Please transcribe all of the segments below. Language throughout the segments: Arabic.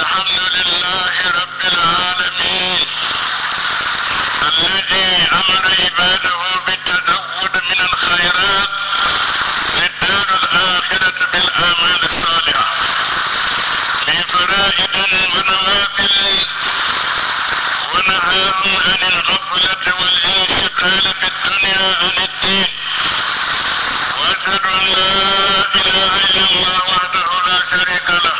الحمد لله رب العالمين الذي امر عباده بالتزود من الخيرات للدار الاخرة بالاعمال الصالحة بفرائض ونوافل، ونهاهم عن الغفلة والانشغال في الدنيا عن الدين. واشهد ان لا اله الا الله وحده لا شريك له،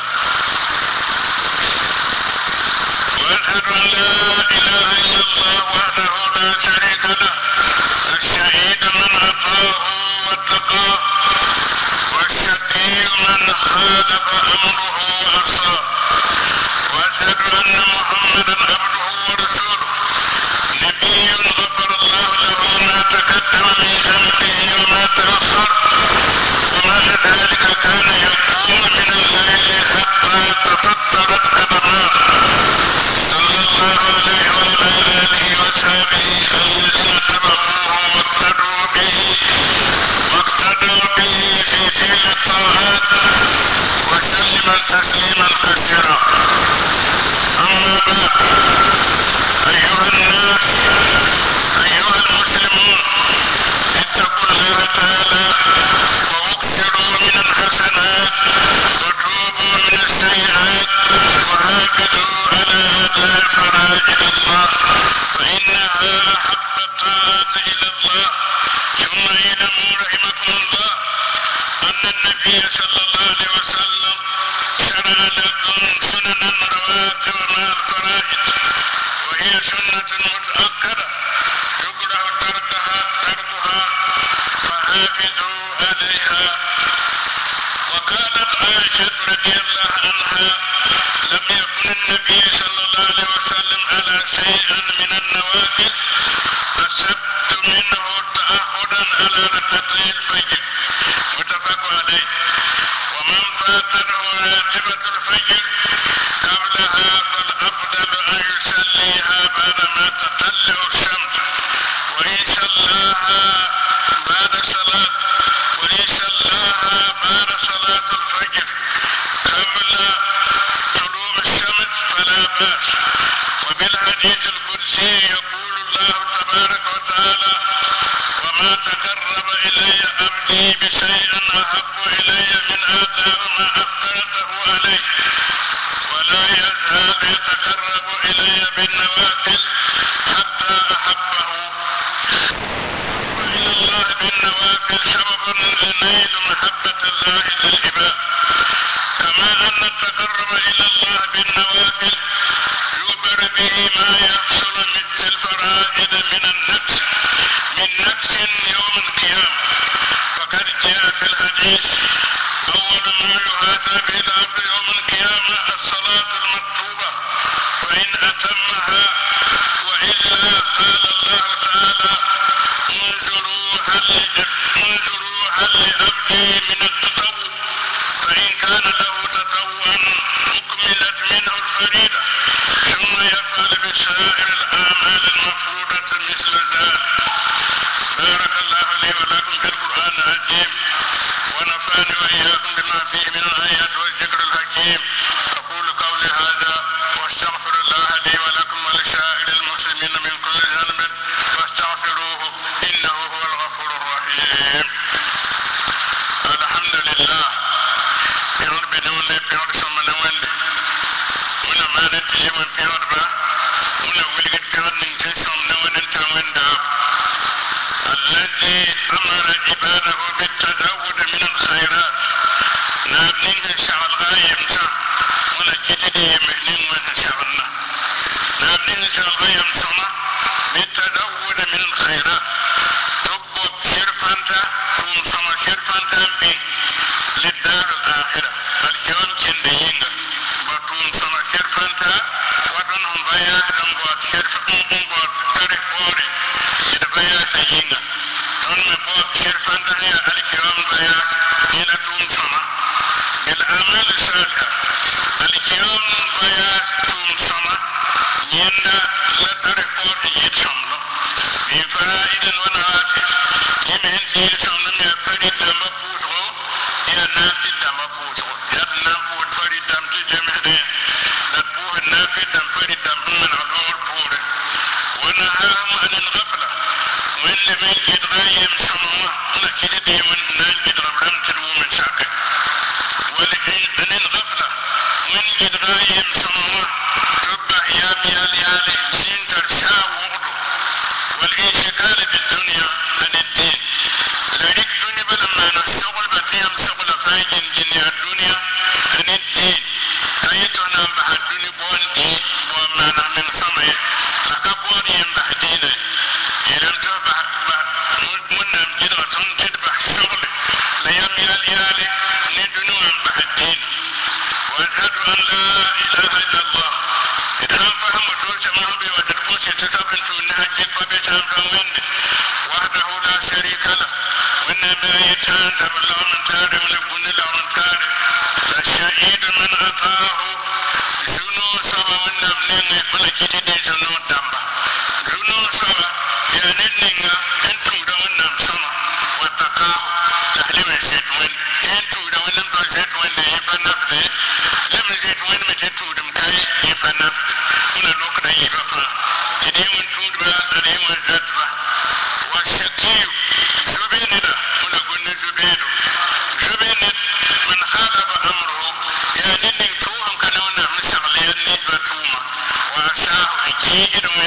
واشهد ان لا اله الا الله وحده لا شريك له، الشهيد من اطاعه واتقاه، والشقي من خالف امره وعصاه. واشهد ان محمدا عبده ورسوله، نبي غفر الله له ما تقدم من ذنبه وما تاخر، ومع ذلك كان يقوم من الليل حتى تفطرت قدماه صلى الله عليه وعلى اله وصحبه الذين اتبعوه واقتدوا به في فعل الطاعات، وسلم تسليما كثيرا. اما بعد، ايها الناس، ايها المسلمون، اتقوا الله تعالى واكثروا من الحسنات وتوبوا من السيئات، وهاجدوا على اداء فرائض الله، فانها احب الطاعات الى الله. ثم اعلموا رحمكم الله ان النبي صلى الله عليه وسلم شرع لكم سننا رواتب مع الفرائض، وهي سنة متأكدة يكره تركها، فحافظوا عليها. وقالت عائشة رضي الله عنها: لم يكن النبي صلى الله عليه وسلم على شيء من النوافل أشد منه تأخذا على ركعتي الفجر، متفق عليه. ومن فاتته راتبة الفجر قبلها فالأفضل أن يصليها بعدما تطلع الشمس، وإن صلاها بعد صلاة الفجر قبل طلوع الشمس فلا بأس. وبالحديث القدسي يقول الله تبارك وتعالى: وما تقرب إلي عبدي بشيء أحب إلي من آداء ما أفطرته عليه، ولا يزال يتقرب إلي بالنوافل حتى أحبه. وإلى الله بالنوافل سبب لنيل محبة الله للعباد، كما أن التقرب إلى الله بالنوافل يؤمر به ما يحصل مثل الفرائض من نفس يوم القيامة. فقد جاء في الحديث: أول ما يحاسب به العبد يوم القيامة الصلاة المكتوبة، فإن أتمها، وإلا قال الله تعالى: انظروا هل لعبدي من التطوع، فإن كان له تطوعا أكملت منه الفريضة، ثم يفعل بسائر الأعمال المفروضة مثل ذلك. بارك الله لي ولكم في القرآن العظيم، ونفعني وإياكم بما فيه من الآيات والذكر الحكيم. أقول قولي هذا واستغفر الله لي ولكم ولسائر المسلمين من كل ذنب فاستغفروه إنه هو الغفور الرحيم. الحمد لله. بيور بدون بيور سمنا وند ولا ما نتي من بيور با ولا ولد بيور نجي سمنا وند الذي أمر عباده بالتزود من الخيرات. نابنين شغل غايم سا ولا جتدي مهنين من شغلنا. نابنين شغل غايم سما بالتزود من الخيرات. تبوك شرفانتا توم سما شرفانتا بي للدار الآخرة الجون كنديين بطوم سما شرفانتا ودنهم بيات أمبوات أمبوات تريفوري يدبيات يينا دون مبوات شرفانتا هي الجون بيات إلى توم سما بالأعمال الصالحة. الجون بيات توم سما ينا لا تريفوري يتسمى بفرائد ونوافل يمين سيسمى من فريد مبوطه يا نافل مبوطه يا نافل فريد من جدغايم سموا أنا كده ديما نجد ربرم تلو من شاكك ولكن الغفلة من جدغايم سموا ربع يالي سين ترشا وغدو والإنشغال بالدنيا عن الدين لذلك الدنيا بلما نشغل بتيام شغل فاجن جنيا الدنيا عن الدين أيتنا بها الدنيا بوندي وما من سمع لكبور ينبح دينه إذا تبع منهم جدغة تتبع شغل ليام يالي ندنو ينبح الدين وأشهد أن لا إله إلا الله إذا فهم توجه ما بي وتدقوش تتبنت إنها جد بيتان كوين وحده لا شريك له وإنما يتانت بالله من تاري ونكون الله من تاري فالشهيد من أطاه جنو سبا ونمنين ملكي دي جنو دمبا جنو سبا يعني نينا انتو دونم سما واتقاه تحليم الشيطوين انتو دونم الشيطوين دي يبنفده لم الشيطوين مجتو دمكاي يبنفده من الوقت يبقى تديون تودبا تديون جدبا والشقي جبيننا من قلنا جبين من خالف أمره يعني نكتوهم كانونا مسغلين نسبتوما وأشاه حكيد من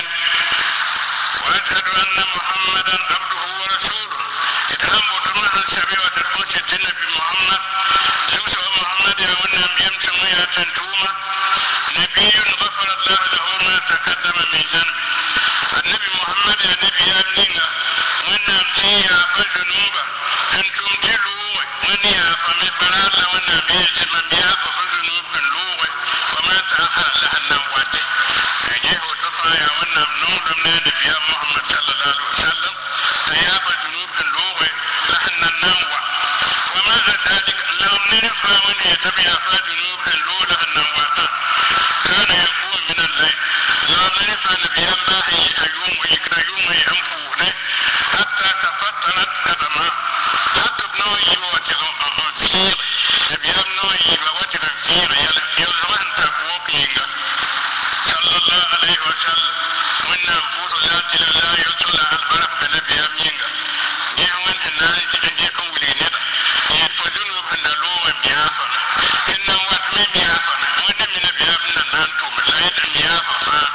وأشهد أن محمدا عبده ورسوله إدهام وطمع الشبيه وتربوش النبي محمد يوسف محمد يونا بيمتم ويأتنتوما نبي غفر الله له ما تقدم من ذنبه النبي محمد يا نبي أبننا وانا امتيا فجنوبا انتم تلوه ونيا فمبرال وانا بيت من بياك فجنوب اللوه وما تأخر لها النواتي يجيه وتطايا وانا منور من نبي محمد صلى الله عليه وسلم فيا فجنوب اللوه لحنا النوع وما ذلك لو نرفع وني تبيا فجنوب اللوه لها النواتي كان يكون من الليل لا نرفع نبي الله يوم ويكرا يوم ينفوه حتى تفطرت قدماه حتى بنوي وجهه أمسير نبيام نوي وجهه فير يلوان تقوقينه صلى الله عليه وسلم وإن أنفور لا تلا يطلع البرق بنبيام ينغ يهوان الناس تجيكم ولينه يتفجنوا بندلوه ميافنا إنه واتمي ميافنا وإن من نبيامنا نانتم لا يدعي ميافنا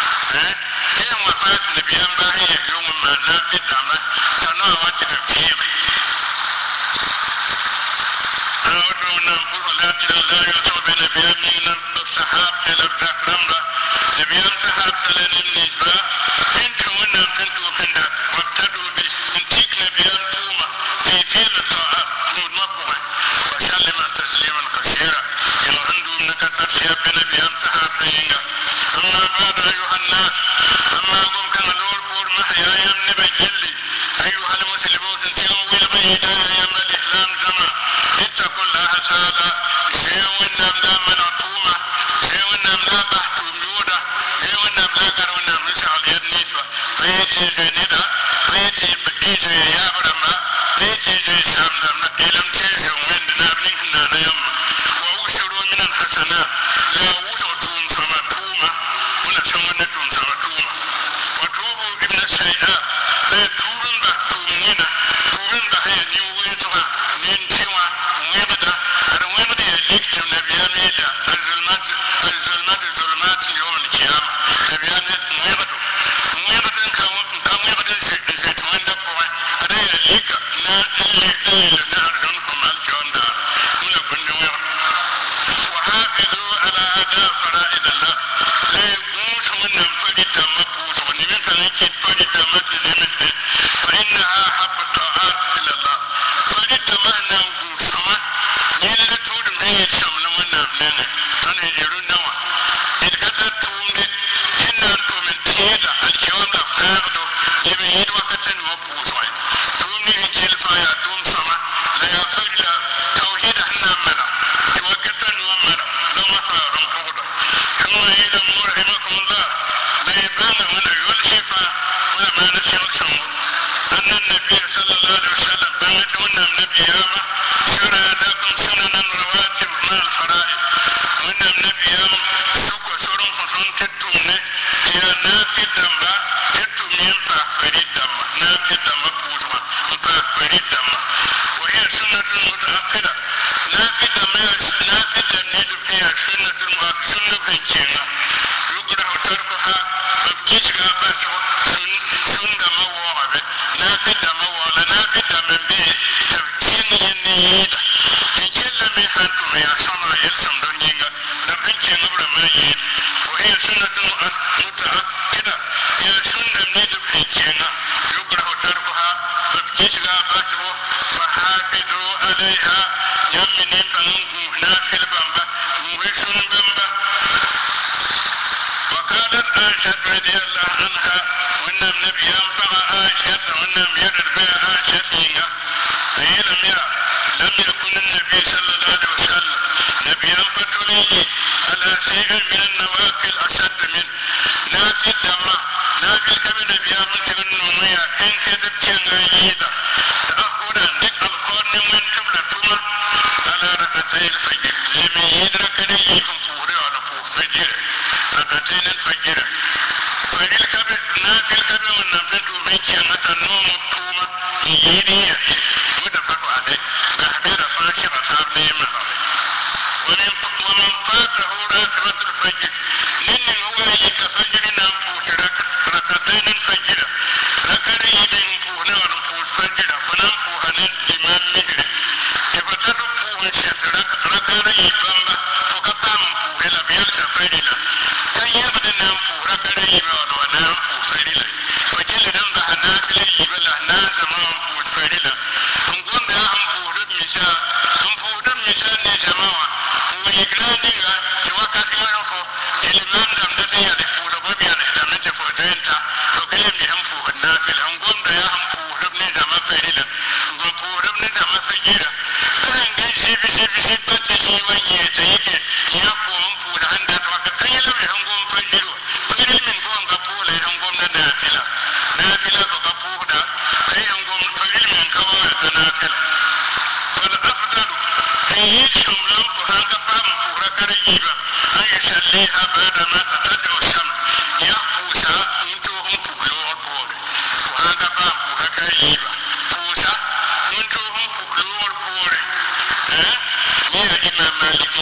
كيف وفات نبيام باهي يوم ما نافي دعمه تنوى وجهه فير أعودنا نقول لا تلا يطلع بنبيام ينغ الصحاب للرزاق رمضة نبيام صحاب سلين النسبة انتوا ونام انتوا فندق وابتدوا بانتيك نبيام توما في فيل الطاعات مطبوعة وسلم تسليما كثيرا إن عندهم نكتر سياب بنبيام صحاب سينغ أما بعد أيها الناس أما قم كان دور بور محيا يمن بجلي أيها المسلمون انتقوا بالبيدا يم الإسلام زمان اتقوا الله تعالى شيء لا منعطومة شيء لا بحث ميودة شيء لا قرونا مسعى اليدنيسوة فيتي جندا فيتي بديجة يابرما فيتي جي سامدنا إلم تيجي ومندنا بنكنا نيما وأوشروا من الحسنات لا وشعتم سمتومة ونسمنتم سمتومة وتوبوا ابن السيئات لا توبن بحتومنا توبن بحي نيويتها ننتوى ويبدا ويبدا يجيكتم نبيانيدا الظلمات يوم القيامة نبيانيدا ويبدا كم ويبدا زيتوين دفوة هذا يجيك نارجونكم الجون دار ونكون ويبدا وحافظوا على أداء فرائض الله لا يقوش من فريد مبوس ونمن فلنكت فريد مبوس فإنها حب الطاعات إلى الله فريد مهنا وقوشما يلا تود مهي شمل من أبننا أنا يجرون نوا إذ كتت تومد إن أنتم من تيدا الجوام لفاقدو يبهيد وقتا مبوسوين تومني إنجيل فايا توم سما لا يفعل توحيد أحنا منا وقتا ومنا لما فارم فوضا ثم إذا مرحمكم الله لا يبان من يلشفا وما نسيق أن النبي صلى الله عليه وسلم بمتونا النبي ياما شرع لكم سننا رواتب من الفرائض وإن النبي ياما سوى سرم فصن تتمنى يا نافي دمبا تتمين فريد دمبا نافي دمبا نافذة نيد فيها سنة سنة بنجينا يقرأ تركها بكيشها بس سنة موابة نافذة موالة نافذة من بيه تبكين ينيد تجيل من حانتم يا صنع يلسم دنيا نبنجينا برمائيين وهي سنة متأكدة يا سنة نيد بنجينا يقرأ تركها بكيشها بس فحافظوا عليها يمني فنوه نافل بمبا موهشون بمبا. وقالت عائشة رضي الله عنها وإن النبي ينفع عائشة وإن يرد بها عائشة فيها أي لم يكن النبي صلى الله عليه وسلم نبي ينفع لي على شيء من النوافل أشد من نافل دماء نافل كمن نبي ينفع النمية إن كذب كنغيدا تأخذا لك القرن من تبلتما على ركعتي الفجر لمن يدرك ليكم فوري على فجر ركعتين الفجر فإن كبر نافل كبر من نفسه من كانت النوم الطومة يجيني مدفق عليه أحبير فاشي أصاب لي ومن فاته راتبة الفجر لن هو يتفجر نفوس ركعتين الفجر ركعتين يبين ونفوس فجر فنفوها للإمام مهر يفتدفوه الشيخ ركعتين يبنى فقطع منفوه إلى بيلسى فجر كان يبدأ نفوه ركعتين يبنى ونفوه فجر فجل نمضح نافل يبلح نازم منفوه فجر نقول ده منفوه رب مثال نجمعه ويقرانيها يوكاك يرفو الإمام دم دتي يدفو لبابي يدفو نتفو جينتا وكلم يهمفو النافل نقول ده يهمفو رب نجم فجر نقول رب نجم فجر كان جيسي بسي باتشي ويجيتيك يفو منفو لعندت وكتيلم يهمكم فجر فجر من فون قبول يهمكم نافلة نافلة فقبول ده يهمكم فجر من كوارد نافلة والأفضل يجيشهم لنفو هذا فهم ركريبا أن يسليها بعدما تتدعو الشمس يحفوسا انتوهم فقلوه الفور وهذا فهم ركريبا فوسا انتوهم فقلوه الفور يا إمام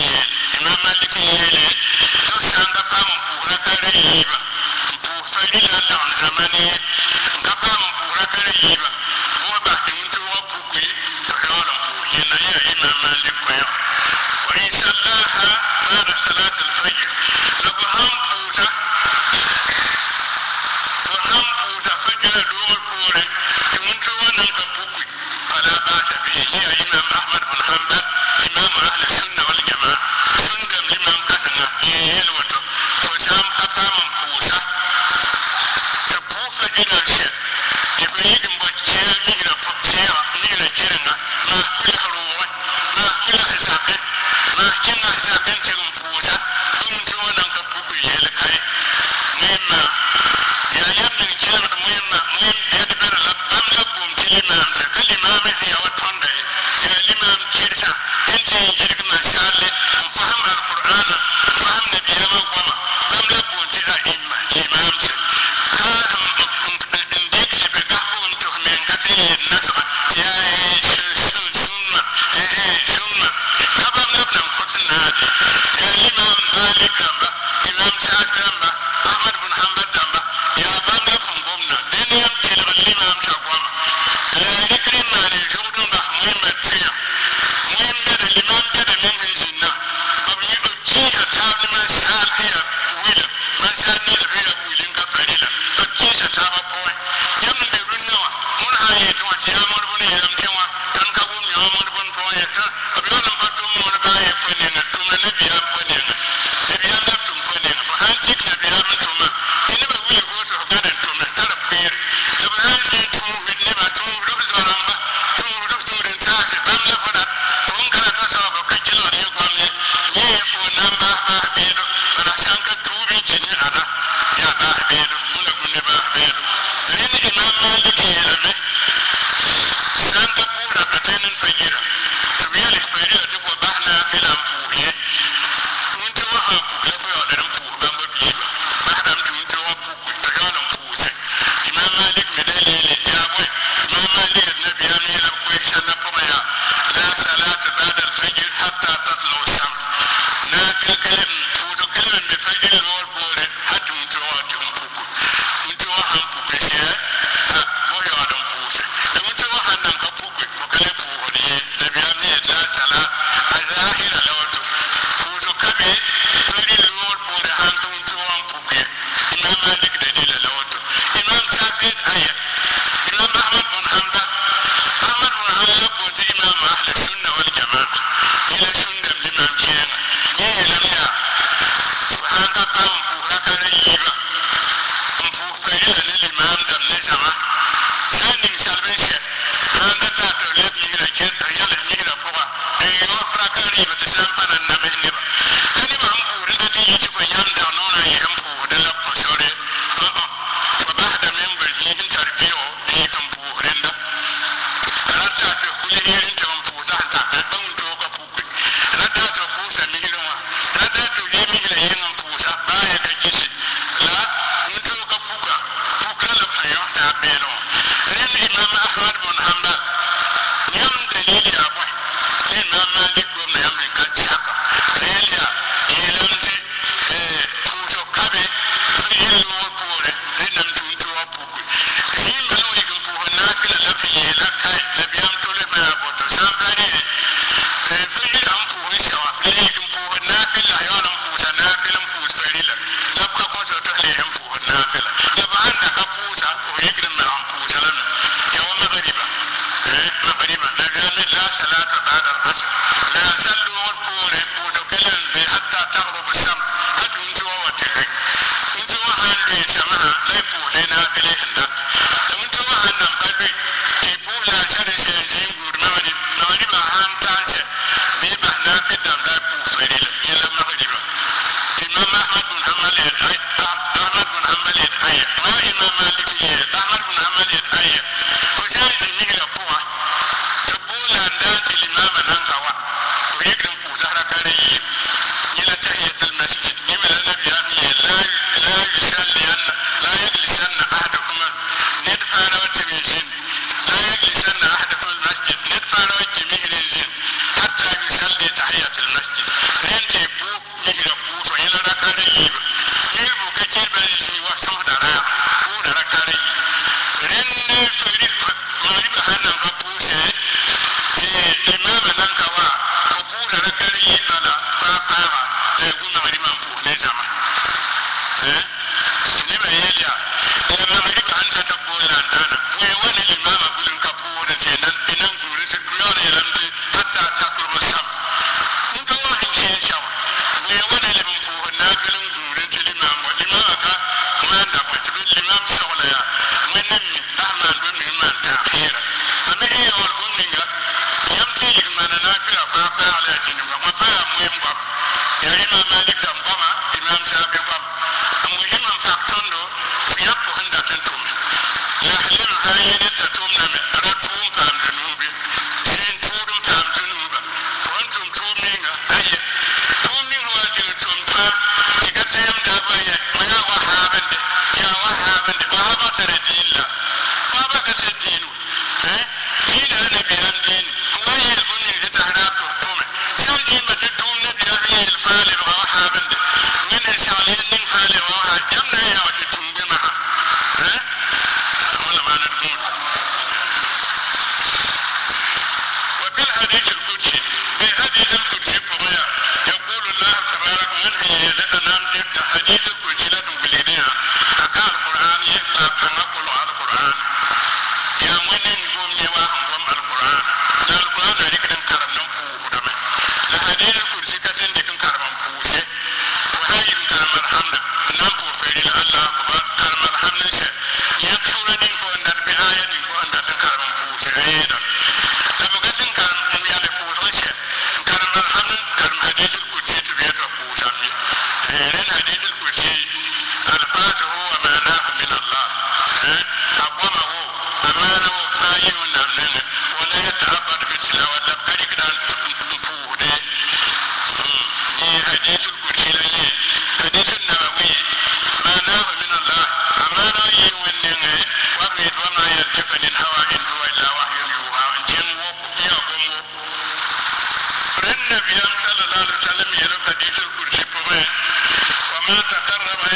مالكي تسان فهم ركريبا فوفيلا لون زماني فهم ركريبا وبعد انتوهم فقلوه يا إمام مالك وإن صلاها بعد صلاة الفجر لبهم فوتا فجر دور فوري يمنتوا ننكبوكي فلا بأس به يا إمام أحمد بن حنبل إمام أهل السنة والجماعة سنة الإمام كسنة يلوتو وسام أقام فوتا تبوفا جنا الشيء يبين بجيا مينا فبسيا مينا جرنا ما كل حروان ما كل حسابين ما كنا حسابين تلم فوتا يمنتوا ننكبوكي يلكاي مهمة يا يبني كلمة مهمة يدبر لبام لبوم كلمة كلمة مثل أوتون يا الإمام كيرسا أنت يجرك ما شاء الله فهم القرآن فهم نبي الله وما بام لبوم تلا إمام كاهم انديك سبقه انتو من كتير النسخ يا سنة كبام لبنم قتلنا يا الإمام مالك دمبا إمام سعد دمبا أحمد بن حنبل دمبا يا بام لبهم قمنا دين يمكن الإمام شاقوما لا يكرم ما لجودن بح مهمة فيها مهمة الإمام كده من الزنا أبني أجيها تابل ما سهل فيها ويلا ما سهل نيل فيها ويلين كفريلا أجيها تابل بوي يمن بيرنوا منها يتوى سيامر بني يمتوى تنكبون يامر بن بوي أبيون فتوم ورباية فنينا توم نبيا فنينا نبيا نبتم فنينا فهانتك نبيا من توم إنما ويلي قوتو قادن توم ترى بير لبهانتي توم بالنبا توم ربز ورنبا توم رفتو رنساسي بام لفدا توم كلا تصاب كجلو ريقوامي يفو نمبا بيرو رشانك توبي جني أنا يا بيرو ملكو نبا بيرو لين إمام مالك يلمي سانك بورا كتين الفجيرة تبيالي فجيرة تبو بحنا في الأنفوهي وانت وحاكو لفو يعلم فوه بامبا بيبا بحنا انت وحاكو تجالم فوه إمام مالك مدالي للجابوي إمام مالك النبي أمي لبقوي سنة فميا لا صلاة بعد الفجر حتى تطلع نافل كلم فوتو كلم بفجر الور بوري حتى متواتهم فوكو متوهم فوكو شيء وهي عدم فوسه متوهم نم فوكو وكلم فوكو نبياني لا سلا أزاهر لوتو فوتو كبي فجر الور بوري حتى متوهم فوكو إمام مالك دليل لوتو إمام شافعي آية إمام أحمد بن حنبل يقول إمام أهل السنة والجماعة إلى سنة الإمام كيانا إيه لم يا سبحانك قام فوهك نيبا فوه فإلا للإمام دم نزمة سنين سلبيشة هذا تاتو لب ميلا كيت ريال ميلا فوها أيوه فراكاريبا تسامفنا النمه نبا أني ما أمفو ردتي يجب يام دانونا يمفو دلب فشوري فبعد من برجين تربيو يكم فوه رندا rata ta kulirin ta mun fuza ta ban to ka fuku rata ta fusa mihirwa rata to yi mihira yin mun fusa baya ka kishi la mun to ka fuka la fayo ta beno rin imam ahmad bin hanbal yam dalili abai imam malik bin yam ka ci haka relia yelamti fuso kabe yilu pore rinam tun to fuku yin ban wi kan fuha na kila lafiye la kai نبيام تولي ما يبوتو سامبري فيجي أمفوه شوا ليجي أمفوه النافل أيوان أمفوه نافل أمفوه سبريلا لبقى قوتو تحلي أمفوه النافل لبقى عندك أمفوه ويقرم من أمفوه لنا يوم مغربا مغربا نبيام لا صلاة بعد العصر لا سلوا والقول بوتو كلن حتى تغرب الشمس حتى انتوا وتحك انتوا هنبي سمها لا يفوه لنافل هندا انتوا هنم قلبي لا شر شيء غورنادي نادي ما هانتاشه بيبا نافي دم لا بوفريل يلا مغربا امام احمد بن حنبل احمد بن حنبل اي ما امام مالك احمد بن حنبل اي وجاي نيغلا بوا تقول عندك الامام نانكوا ويكرم بوزارا كاري الى تحيه المسجد يمل النبي لا يصلي لا يجلسن احدكم ندفع وتميزين لا يجلسن أحدكم المسجد ندفع جميع الزين حتى يصلي تحية المسجد رنتي بوك يجرى بوك وإلى ركاري يلبو كتير بلسي وصوه دراء بو ركاري رنتي فريد مغرب هنم كبوسي إمام ننكوا كبو ركاري على فاقاها يقول مغرب بوك نزمة سنبا يليا إذا مغرب أنت تقول لنا ويوان الإمام أقول كبور سينان إنان زوري سكريان يلمدي حتى تاكل مسام انت واحد شيء شاو ويوان الإمام فوه ناكل زوري الإمام والإمام أكا ما ندبت بالإمام شغليا منني أحمد بن إمام تأخيرا أما هي والبنية يمتي إمام ناكل أفاقا على جنوب وفاها مهم باب يا إمام مالك دمبما إمام شافي باب مهم فاقتندو يبقى عندك تنتم يحلم هاي تتمنى من رتوم كام جنوبي سين تورم كام جنوبا وانتم تومين هاي تومين واجلتم فام يكتهم دابايا ويا وحابن يا وحابن وحابا تردين لا وحابا كتدينو دين أنا بيان دين وهي البني لتحراب تهتمه شالجين بتدوم نبي أهلي الفالي وحابن من الشالين نفالي وحابن يمنع يا وجدتم بمها ولا ما نقول وفي الحديث القدسي في حديث القدسي بغيا يقول الله تبارك من هي لأنام جبت حديث القدسي لكم بالإدية أكا القرآن يقرأ تنقل على القرآن يا من يقوم يواهم القرآن لا القرآن عليك نكرم نمفوه دمه لحديث القدسي كسن ديكم كرم نمفوه وهاي كرم الحمد نمفوه فإلى الله أكبر كرم الحمد يكفر نكو أن بآية نكو أن تكرم فوسه أيضا سبقة كرم يالي فوسه كرم الحمد كرم حديث القدسي تبيت فوسه لأن حديث القدسي الفاتح هو معناه من الله أقومه أمانه فايه نمنه ولا يتعبد بسلا ولا بكريك دان فوه دي حديث القدسي لي حديث النبوي معناه من الله أمانه يوننه وبيد وما يلتف من هوى إن هو إلا وحي يوحى جن وقف يقوم النبي صلى الله عليه وسلم يرى حديث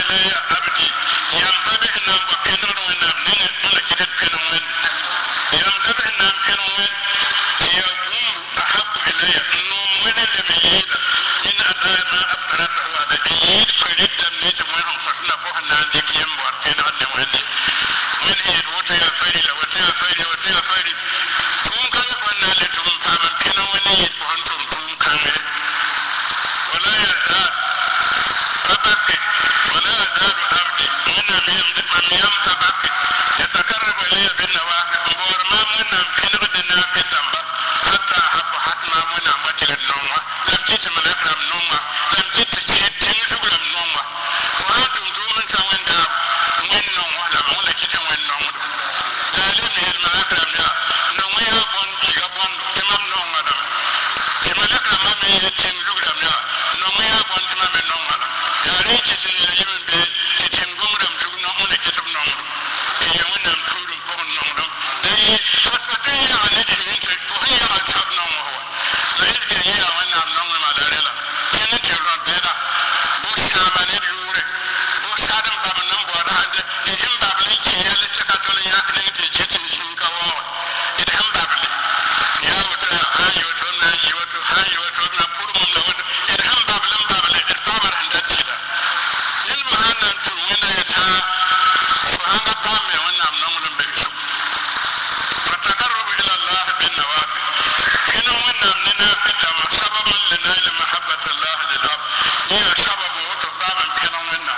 إلي عبدي ينتبه نام بكنر ونام نين كده كنوين ينتبه نام كنوين يقوم أحب إلي نوم من الميلاد من أداء ما أفرده على إيد فريد تمنيت منهم فصنا فوحنا عندك ينبور كنوين من إيد وتيا فريد وتيا فريد وتيا فريد توم كان فنا لتوم فما كنوين إيد وانتم توم كان ولا يزال ربك ولا يزال عبدي من يمتبك يتقرب إلي بالنوافل وما من كنغدنا في التنبه حتى أحب حتما من عمتل النوم لم تتم الأكرم نوم لم تتم النوم وأنتم دومن سوين داب من نوم لما ولا تتم النوم لازم الملاكرم يا نوم يابون جيغبون تمام نوم كما الأكرم من يتم الأكرم يا نوم يابون تمام النوم يا ريت سنجيب تتم غمرم جوغ نوم ولا تتم نوم يوم تورم فون نوم فسبتي على الجنين وهي أكثر نوم هو لا يمكن هي وانا نوم ما دارلا كنا تقولون بيدا بوشا من الجورة بوشا دم بابنم بورا هذا يهم بابلي كيا لتكاتول يأكلين تجتين شنكوا يدهم بابلي يا وتر هاي وترنا يوتر هاي وترنا بورم نود يدهم بابلي الفامر عند تيدا يلبهانا تومنا يتا سبحان الله وانا نوم بيشوف والتقرب إلى الله بالنوافل إنه من نافل سببا لنيل محبة الله للعبد هي سبب وتقام كنا منا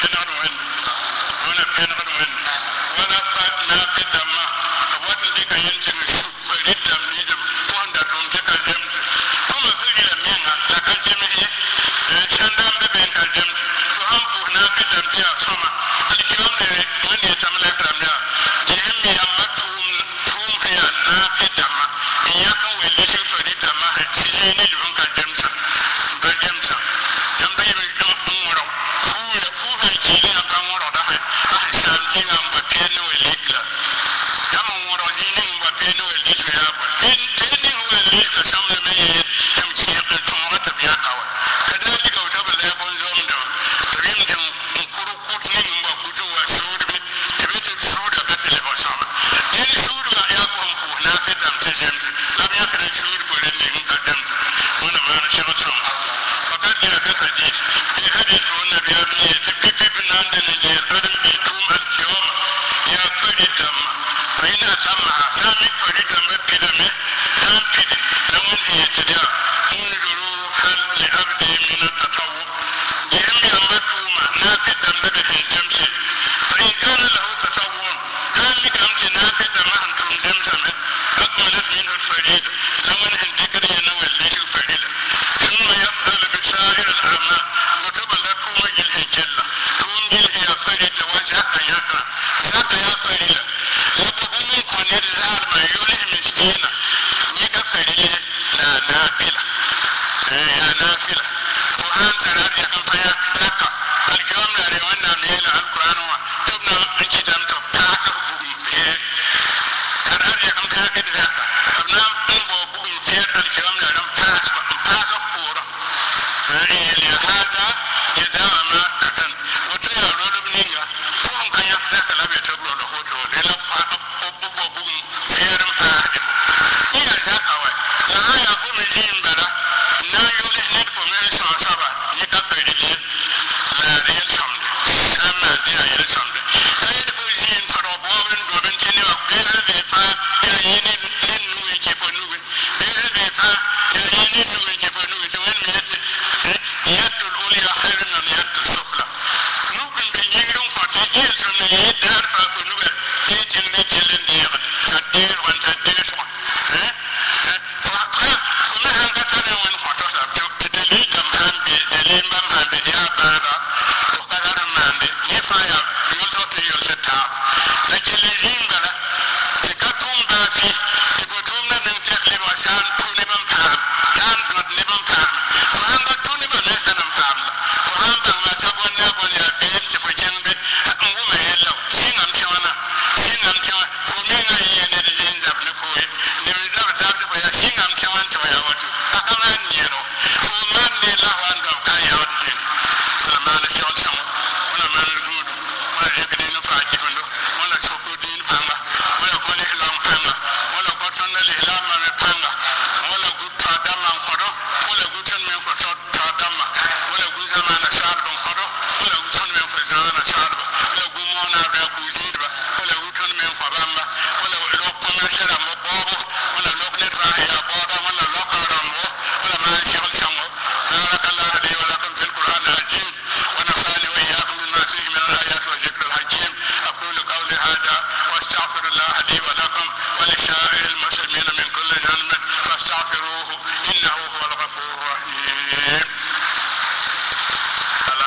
ولا نافل ما وتلك ينتم الشوك فريد ميدم واندا تنتك الجمد ثم فجل منها لك الجمعي شندام ببين الجمد وهم نافل تمتيا سما الكلام من يتملك رميا جهم يمتهم يا نافي دما ياكو وليش فريد دما سيجيني جون كجمسا بجمسا يمبي بجمورو فوها جيلي أكامورو ده أحسن جين أم بكين وليكلا يامورو جيني أم بكين وليش يابا تيني وليش كسام لمي تمشي التمرة تبيعكوا كذلك وتبل يبون زوم ده تريم دم مكرو كوتني مبكوجو وسود بيت السود بيت لباسام السود ياكم نافل دم تجمد لم يكن السود كلني مقدمت وانا ما نشغلتهم فقد جاء حديث في حديث النبي أبني تكفي بنان اللي يقدم بيتوم اليوم يا فريد دم فإن سمع سامي فريد دم بكلمة نافل لمن يتدعى انظروا هل لعبدي من التطوع يهم يمتوما نافل دم بكلمة جمسي فإن كان له تطوع ذلك أمس نافل دم أنتم جمسا أكملت منه الفريدة لمن هندكر ينوى الليش الفريدة ثم يفضل بسائر الأعمال متبلكم وجل الجلة تنجل يا فريدة وشاك يقرأ شاك يا فريدة لتقوموا كن الزار ما يوله مسكينة يك فريدة لا نافلة يا نافلة وهان ترى يكن فيا ساكا اليوم نرى وانا ميلا القرآن وتبنى بجدام تبتاكه بهم كرار يكن كاكد ذاك أبنام بمبو بهم سير اليوم نرى مبتاكه فورا هذا جزاء ما تكن وتيا رود بنيا فهم كان يفتك لبي تبلو لخوتو للفا أبو بهم سير مبتاكه هي ذاك لا يقوم الجين بلا لا يولي ندفو من سعصبا يكفر الجين لا يلسمد أما دينا يلسمد لا يدفو الجين فربوابن دوبن تنوى بيها بيفا يأيين لنوي كيفنوي بيها بيفا يأيين لنوي كيفنوي توين ميت يد الأولى خير من يد السفلى نوكن بيجيرون فتي يلسمد يدار فاكنوي يتن نجل النيغ تدير وانتدير فما هنكتنا وين خطوة تدليل كم دليل بام بديا بارا وقدر ماندي يفايا يلتوت يلتاب لكن الذين بلا يكتم باتي يبتوم ننتقل وشان توني بام كان توني بام وهم بتوني بنسنا بام وهم بما تبون بنيا بين تبجن بين أمم يلو سينام شوانا فمينا ينادين زبنفوي نمزب تبدأ سينام شوان تويا وتو أكمل نيرو فمن نلا وان دم كايا وتين سلمان شوال شو ولا ما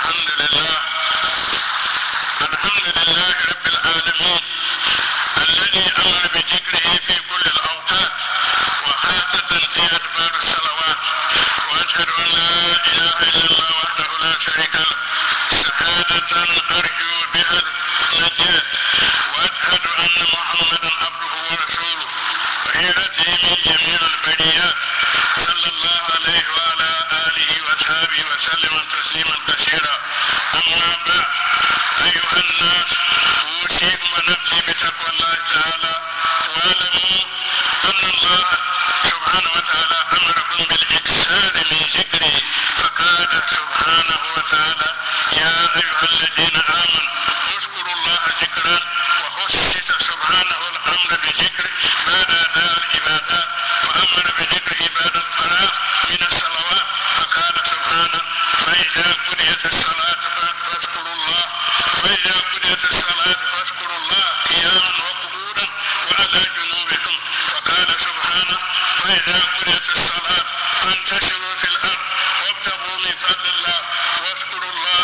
الحمد لله رب العالمين الذي أمر بذكره في كل الأوقات وخاصة في أدبار الصلوات، وأشهد أن لا إله إلا الله وحده لا شريك له شهادة أرجو بها النجاة، وأشهد أن محمدا عبده ورسوله خيرته من جميع البريات صلى الله عليه وعلى آله وصحبه وسلم تسليما كثيرا. أما بعد، أيها الناس، أوصيكم ونفسي بتقوى الله تعالى، واعلموا أن الله سبحانه وتعالى أمركم بالإكثار من ذكره، فقال سبحانه وتعالى: يا أيها الذين آمنوا اذكروا الله ذكرا، وخصص سبحانه الأمر بذكره بعد أداء العبادات، وأمر بذكره بعد الفراغ من الصلوات، فقال سبحانه: فإذا قضيت الصلاة فاذكروا الله، فإذا قضيت الصلاة فاذكروا الله قياما وقعودا وعلى جنوبكم، وقال سبحانه: فإذا قضيت الصلاة فانتشروا في الأرض وابتغوا من فضل الله واذكروا الله.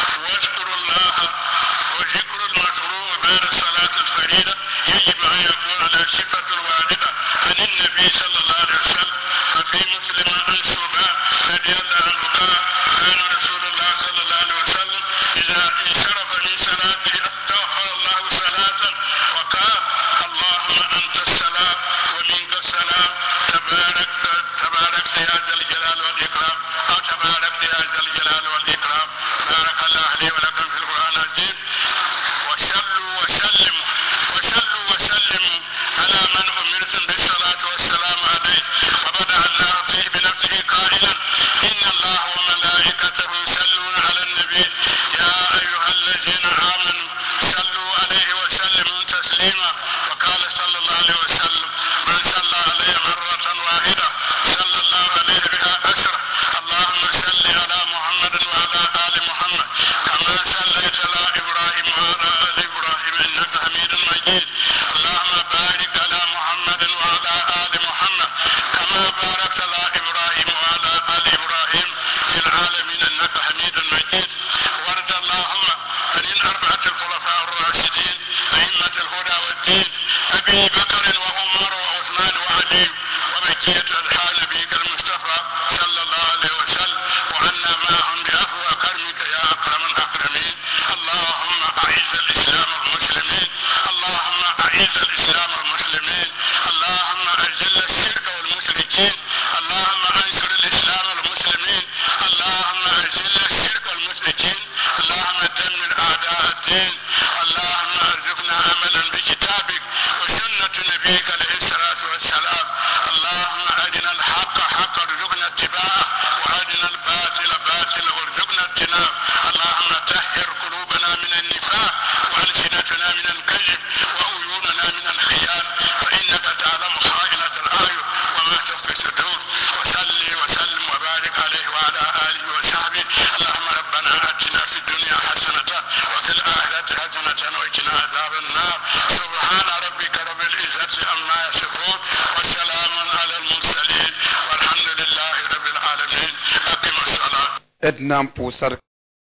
وذكر المشروع بعد الصلاة الفريضة يجب أن يكون على صفة الواردة عن النبي صلى الله عليه وسلم. ففي مسلم عن ثوبان رضي الله عنه قال: كان رسول الله صلى الله عليه وسلم إذا انصرف من صلاته استغفر الله ثلاثا وقال: اللهم أنت السلام ومنك السلام، تبارك يا ذا الجلال والإكرام، أو تبارك يا ذا الجلال والإكرام. بارك الله لي ولكم في القرآن العظيم. وصلوا وسلموا على من أمرتم بالصلاة والسلام عليه. وبدأ الله فيه بنفسه قائلا: إن الله وملائكته يصلون على النبي يا أيها الذين آمنوا صلوا عليه وسلموا تسليما. وقال صلى الله عليه وسلم: من صلى عليه مرة واحدة صلى الله عليه بها 10. اللهم صل على محمد وعلى آل محمد كما صليت على إبراهيم وعلى آل إبراهيم إنك حميد مجيد. اللهم بارك على محمد وعلى آل محمد كما باركت على إبراهيم وعلى آل إبراهيم في العالمين إنك حميد مجيد. وارض اللهم عن الأربعة الخلفاء الراشدين أئمة الهدى والدين أبي بكر وعمر وعثمان وعلي وبقية أصحاب نبيك المصطفى صلى الله عليه وسلم، وعنا معهم بعفو وكرمك يا أكرم الأكرمين. اللهم أعز الإسلام والمسلمين، اللهم أعز الإسلام والمسلمين، اللهم أذل الشرك والمشركين، اللهم انصر الإسلام والمسلمين، اللهم أذل الشرك والمشركين، اللهم دمر أعداء الدين، اللهم ارزقنا عملا بكتابك وسنة نبيك عليه الصلاة والسلام. اللهم أرنا الحق حقا وارزقنا اتباعه، وأرنا الباطل باطلا وارزقنا اجتنابه. اللهم طهر قلوبنا من النفاق، وألسنتنا من الكذب، وعيوننا من الخيانة، فإنك تعلم خائنة الأعين وما تخفي الصدور. وصلي وسلم وبارك عليه وعلى آله وصحبه. اللهم ربنا آتنا في الدنيا حسنة وفي الآخرة حسنة وقنا عذاب النار. سبحان ربك رب العزة عما يصفون وسلام على المرسلين والحمد لله رب العالمين. أقم الصلاة. Ednan Pusar